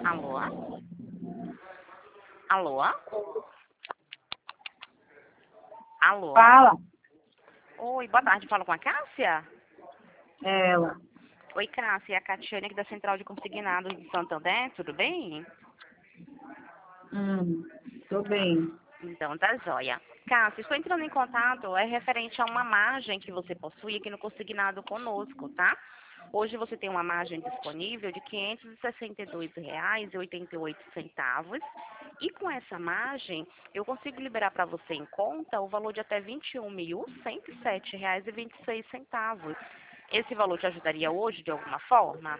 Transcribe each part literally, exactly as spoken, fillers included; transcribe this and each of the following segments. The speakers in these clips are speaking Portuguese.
Alô? Alô? Alô? Fala. Oi, boa tarde. Falo com a Cássia? Ela. Oi, Cássia. É a Catiane aqui da Central de Consignados de Santander. Tudo bem? Hum, tô bem. Então, tá joia. Cássia, estou entrando em contato, é referente a uma margem que você possui aqui no Consignado conosco, tá? Hoje você tem uma margem disponível de quinhentos e sessenta e dois reais e oitenta e oito centavos. E com essa margem, eu consigo liberar para você em conta o valor de até vinte e um mil cento e sete reais e vinte e seis centavos. Esse valor te ajudaria hoje de alguma forma?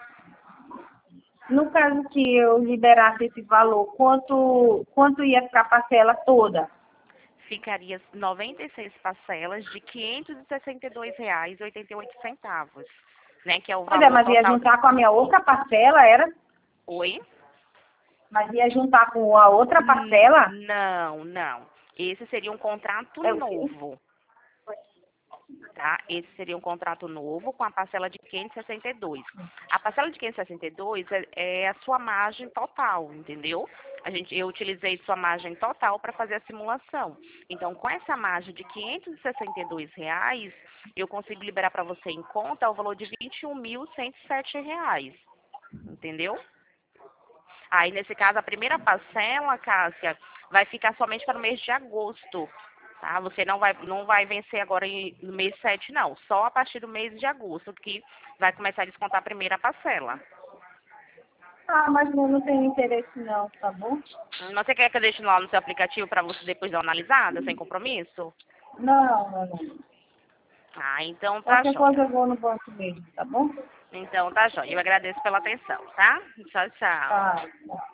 No caso que eu liberasse esse valor, quanto, quanto ia ficar a parcela toda? Ficaria noventa e seis parcelas de quinhentos e sessenta e dois reais e oitenta e oito centavos, né? Que é o Pois é, valor mas ia total. juntar com a minha outra parcela, era? Oi? Mas ia juntar com a outra Hum, parcela? Não, não. Esse seria um contrato É o quê? novo, tá? Esse seria um contrato novo com a parcela de quinhentos e sessenta e dois. A parcela de quinhentos e sessenta e dois é, é a sua margem total, entendeu? A gente, eu utilizei sua margem total para fazer a simulação. Então, com essa margem de quinhentos e sessenta e dois reais, eu consigo liberar para você em conta o valor de vinte e um mil cento e sete reais, entendeu? Aí, nesse caso, a primeira parcela, Cássia, vai ficar somente para o mês de agosto, tá? Você não vai, não vai vencer agora em- no mês sete, não. Só a partir do mês de agosto que vai começar a descontar a primeira parcela. Ah, mas não, não tenho interesse não, tá bom? Você quer que eu deixe lá no seu aplicativo para você depois dar uma analisada, sem compromisso? Não, não, não. Ah, então tá Qualquer jóia. coisa eu vou no banco mesmo, tá bom? Então tá jóia. Eu agradeço pela atenção, tá? Tchau, tchau. Tá. Tá.